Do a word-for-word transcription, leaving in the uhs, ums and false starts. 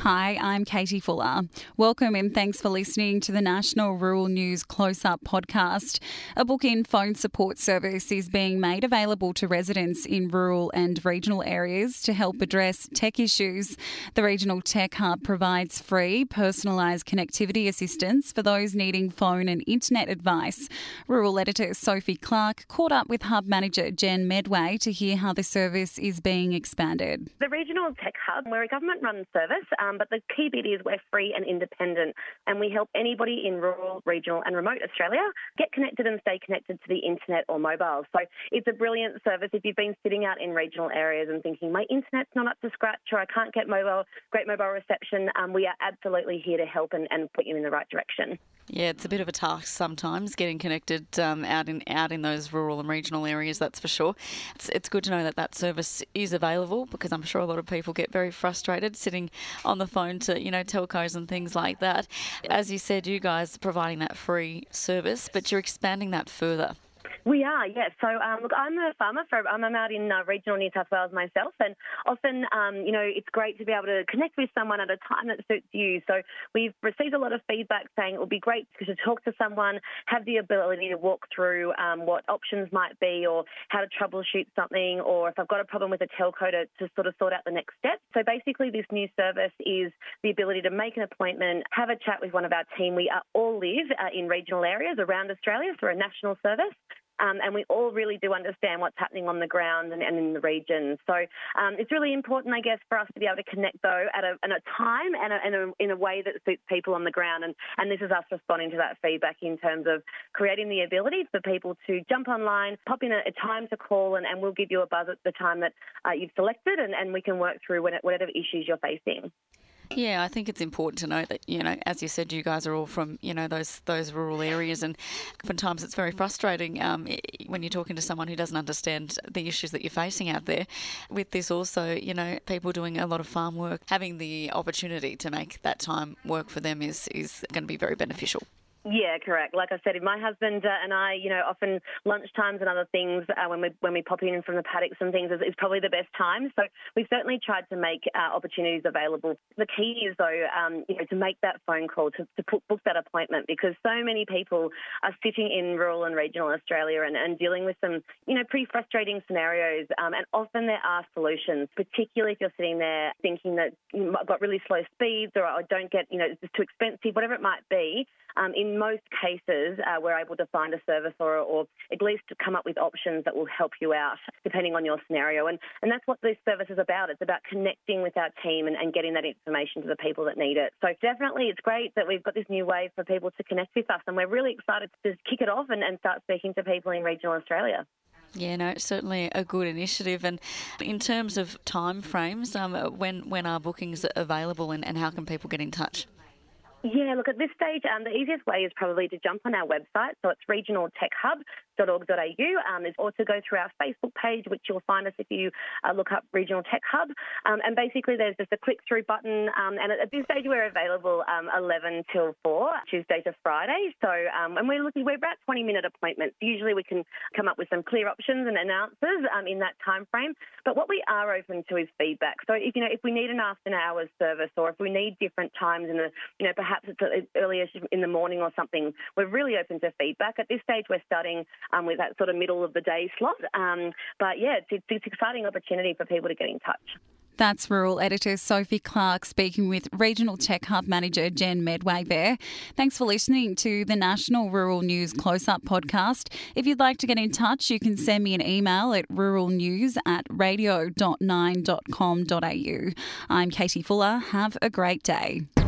Hi, I'm Katie Fuller. Welcome and thanks for listening to the National Rural News Close-Up podcast. A book-in phone support service is being made available to residents in rural and regional areas to help address tech issues. The Regional Tech Hub provides free, personalised connectivity assistance for those needing phone and internet advice. Rural editor Sophie Clark caught up with Hub manager Jen Medway to hear how the service is being expanded. The Regional Tech Hub, we're a government-run service, um, but the key bit is we're free and independent, and we help anybody in rural, regional and remote Australia get connected and stay connected to the internet or mobile. So it's a brilliant service if you've been sitting out in regional areas and thinking, my internet's not up to scratch or I can't get mobile, great mobile reception. Um, we are absolutely here to help and, and put you in the right direction. Yeah, it's a bit of a task sometimes getting connected um, out in out in those rural and regional areas, that's for sure. It's, it's good to know that that service is available, because I'm sure a lot of people get very frustrated sitting on the phone to, you know, telcos and things like that. As you said, you guys are providing that free service, but you're expanding that further. We are, yes. So, um, look, I'm a farmer. For, I'm out in uh, regional New South Wales myself, and often, um, you know, it's great to be able to connect with someone at a time that suits you. So we've received a lot of feedback saying it would be great to talk to someone, have the ability to walk through um, what options might be or how to troubleshoot something, or if I've got a problem with a telco to, to sort of sort out the next step. So basically this new service is the ability to make an appointment, have a chat with one of our team. We are, all live uh, in regional areas around Australia through a national service. Um, and we all really do understand what's happening on the ground and, and in the region. So um, it's really important, I guess, for us to be able to connect, though, at a, at a time and, a, and a, in a way that suits people on the ground. And, and this is us responding to that feedback in terms of creating the ability for people to jump online, pop in a, a time to call, and, and we'll give you a buzz at the time that uh, you've selected, and, and we can work through whatever issues you're facing. Yeah, I think it's important to note that, you know, as you said, you guys are all from, you know, those those rural areas, and oftentimes it's very frustrating um, when you're talking to someone who doesn't understand the issues that you're facing out there. With this also, you know, people doing a lot of farm work, having the opportunity to make that time work for them is, is going to be very beneficial. Yeah, correct. Like I said, my husband uh, and I, you know, often lunchtimes and other things uh, when we when we pop in from the paddocks and things is, is probably the best time. So we've certainly tried to make uh, opportunities available. The key is, though, um, you know, to make that phone call, to, to put, book that appointment, because so many people are sitting in rural and regional Australia and, and dealing with some, you know, pretty frustrating scenarios. Um, and often there are solutions, particularly if you're sitting there thinking that I've got really slow speeds or I don't get, you know, it's just too expensive, whatever it might be. Um, in most cases, uh, we're able to find a service or, or at least to come up with options that will help you out depending on your scenario. And, and that's what this service is about. It's about connecting with our team and, and getting that information to the people that need it. So definitely it's great that we've got this new way for people to connect with us, and we're really excited to kick it off and, and start speaking to people in regional Australia. Yeah, no, it's certainly a good initiative. And in terms of time frames, um, when, when are bookings available, and, and how can people get in touch? Yeah, look, at this stage, um, the easiest way is probably to jump on our website. So it's regional tech hub dot org dot a u. Um, there's also go through our Facebook page, which you'll find us if you uh, look up Regional Tech Hub. Um, and basically there's just a click-through button. Um, and at, at this stage we're available um, eleven till four, Tuesday to Friday. So, um, and we're looking, we're about twenty-minute appointments. Usually we can come up with some clear options and answers um, in that time frame. But what we are open to is feedback. So if, you know, if we need an after-hours service, or if we need different times in the, you know, perhaps it's earlier in the morning or something, we're really open to feedback. At this stage we're starting Um, with that sort of middle of the day slot. Um, but yeah, it's, it's an exciting opportunity for people to get in touch. That's Rural Editor Sophie Clark speaking with Regional Tech Hub Manager Jen Medway there. Thanks for listening to the National Rural News Close-Up podcast. If you'd like to get in touch, you can send me an email at ruralnews at radio dot nine dot com dot a u. I'm Katie Fuller. Have a great day.